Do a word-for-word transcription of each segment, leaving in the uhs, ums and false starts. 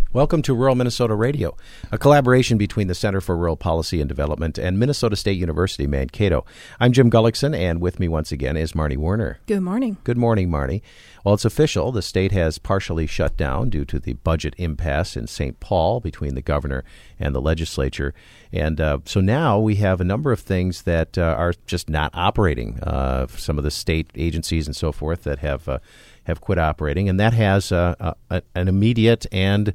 Welcome to Rural Minnesota Radio, a collaboration between the Center for Rural Policy and Development and Minnesota State University, Mankato. I'm Jim Gullickson, and with me once again is Marnie Werner. Good morning. Good morning, Marnie. Well, it's official. The state has partially shut down due to the budget impasse in Saint Paul between the governor and the legislature. And uh, so now we have a number of things that uh, are just not operating. Uh, some of the state agencies and so forth that have uh, have quit operating, and that has uh, a, an immediate and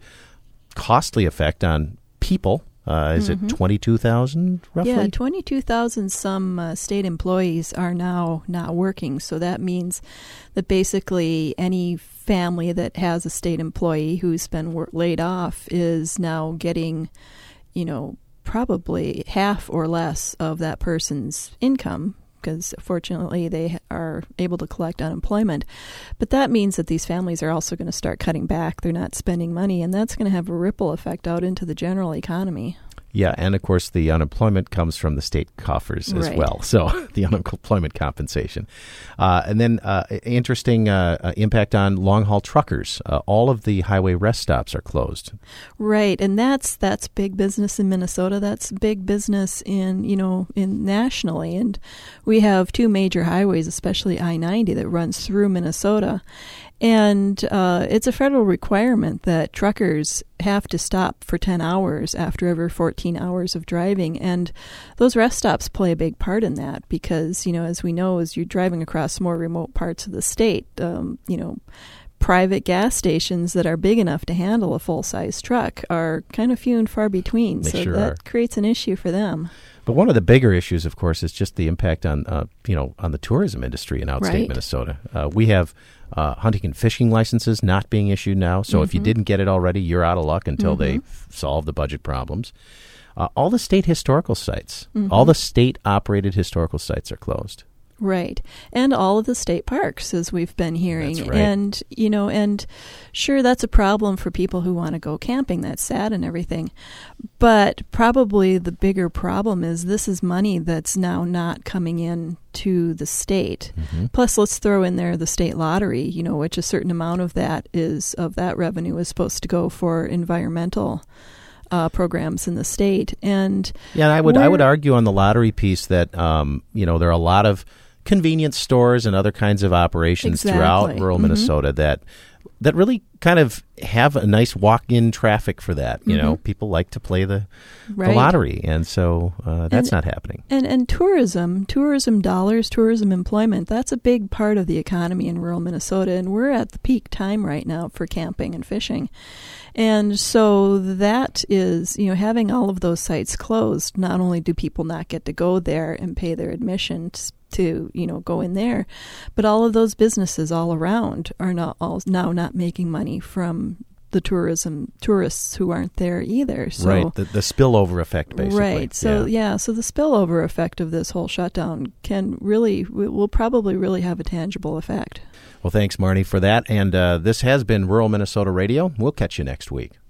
costly effect on people. Uh, is mm-hmm. it twenty-two thousand roughly? Yeah, twenty-two thousand some uh, state employees are now not working. So that means that basically any family that has a state employee who's been wor- laid off is now getting, you know, probably half or less of that person's income, because fortunately they are able to collect unemployment. But that means that these families are also going to start cutting back. They're not spending money, and that's going to have a ripple effect out into the general economy. Yeah, and of course the unemployment comes from the state coffers as right. well, so the unemployment compensation. Uh, and then uh, interesting uh, impact on long-haul truckers. Uh, all of the highway rest stops are closed. Right, and that's that's big business in Minnesota. That's big business in, you know, in nationally. And we have two major highways, especially I ninety, that runs through Minnesota. And uh, it's a federal requirement that truckers have to stop for ten hours after every fourteen hours of driving. And those rest stops play a big part in that because, you know, as we know, as you're driving across more remote parts of the state, um, you know, private gas stations that are big enough to handle a full-size truck are kind of few and far between. They so sure that are. creates an issue for them. But one of the bigger issues, of course, is just the impact on, uh, you know, on the tourism industry in outstate right. Minnesota. Uh, we have uh, hunting and fishing licenses not being issued now. So mm-hmm. if you didn't get it already, you're out of luck until mm-hmm. they f- solve the budget problems. Uh, all the state historical sites, mm-hmm. all the state-operated historical sites are closed. Right. And all of the state parks, as we've been hearing. That's right. And, you know, and sure, that's a problem for people who want to go camping. That's sad and everything. But probably the bigger problem is this is money that's now not coming in to the state. Mm-hmm. Plus, let's throw in there the state lottery, you know, which a certain amount of that is, of that revenue is supposed to go for environmental Uh, programs in the state. And yeah, I would I would argue on the lottery piece that um, you know, there are a lot of convenience stores and other kinds of operations exactly. throughout rural mm-hmm. Minnesota that that really kind of have a nice walk-in traffic for that. You mm-hmm. know, people like to play the, right. the lottery, and so uh, that's and, not happening. And and tourism, tourism dollars, tourism employment, that's a big part of the economy in rural Minnesota, and we're at the peak time right now for camping and fishing. And so that is, you know, having all of those sites closed, not only do people not get to go there and pay their admission to, you know, go in there, but all of those businesses all around are not all now not making money from the tourism tourists who aren't there either. So, right, the, the spillover effect, basically. Right. So yeah. yeah, so the spillover effect of this whole shutdown can really, will probably really have a tangible effect. Well, thanks, Marnie, for that. And uh, this has been Rural Minnesota Radio. We'll catch you next week.